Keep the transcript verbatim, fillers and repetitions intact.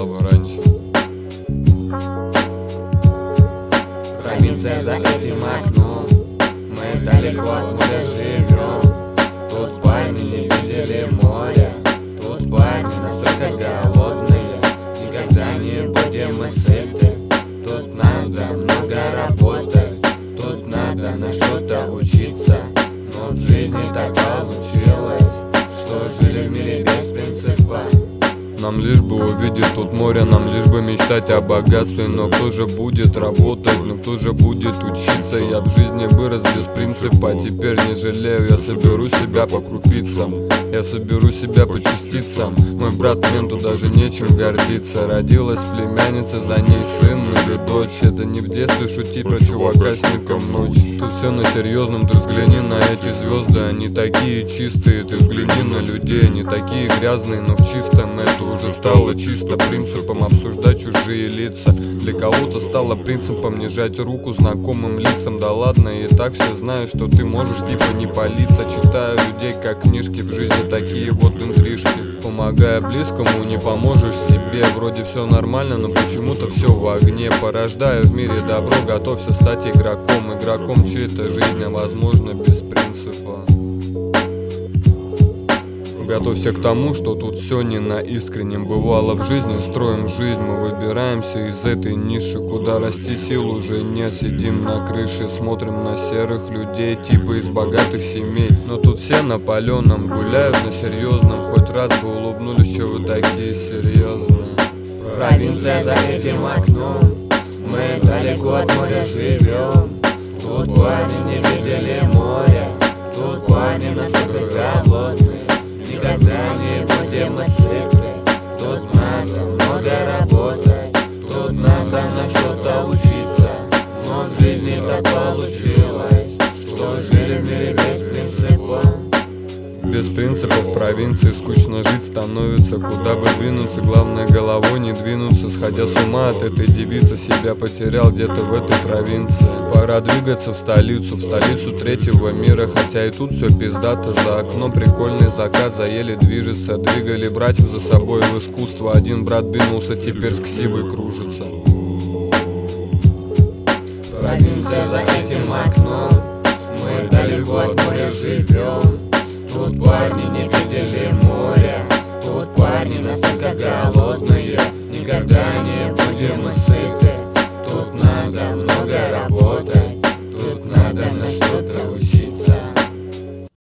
было бы раньше. Провинция за этим окном, мы далеко от моря живем. Тут парни не видели моря, тут парни настолько голодные, никогда не будем мы сыты. Тут надо много работать, тут надо на что-то учиться. Но в жизни так получилось, что жили в мире без принципа. Нам лишь бы увидеть тут море, нам лишь бы мечтать о богатстве. Но кто же будет работать, но кто же будет учиться? Я в жизни вырос без принципа, теперь не жалею. Я соберу себя по крупицам, я соберу себя по частицам. Мой брат менту даже нечем гордиться. Родилась племянница, за ней сын или дочь. Это не в детстве шути про чувака с ником ночь. Тут все на серьезном, ты взгляни на эти звезды, они такие чистые. Ты взгляни на людей, они такие грязные, но в чистом это уже стало чисто принципом обсуждать чужие лица. Для кого-то стало принципом не жать руку знакомым лицам. Да ладно, и так все знают, что ты можешь типа не палиться. Читаю людей как книжки, в жизни такие вот интрижки. Помогая близкому, не поможешь себе. Вроде все нормально, но почему-то все в огне. Порождая в мире добро, готовься стать игроком. Игроком чьей-то жизни, возможно, без принципа. Готовься к тому, что тут все не на искреннем. Бывало в жизни, строим жизнь, мы выбираемся из этой ниши. Куда расти сил уже нет, сидим на крыше, смотрим на серых людей, типа из богатых семей. Но тут все на паленом гуляют на серьезном. Хоть раз бы улыбнулись, что вы такие серьезные. Провинция за этим окном, мы далеко от моря живем. Тут парни не видели моря, тут парни настолько голодные, никогда не будем мы сыты. Тут надо много работать, тут надо на что-то учиться. Но в жизни так получилось, что жили в мире без принципа. Без принципов в провинции скучно жить становится. Куда бы двинуться, главное головой не двинуться. Сходя с ума от этой девицы, себя потерял где-то в этой провинции. Пора двигаться в столицу, в столицу третьего мира. Хотя и тут все пиздато, за окном прикольный закат. За еле движется, двигали братьев за собой в искусство. Один брат двинулся, теперь с ксивой кружится. Провинция за этим окном, мы далеко от моря живем.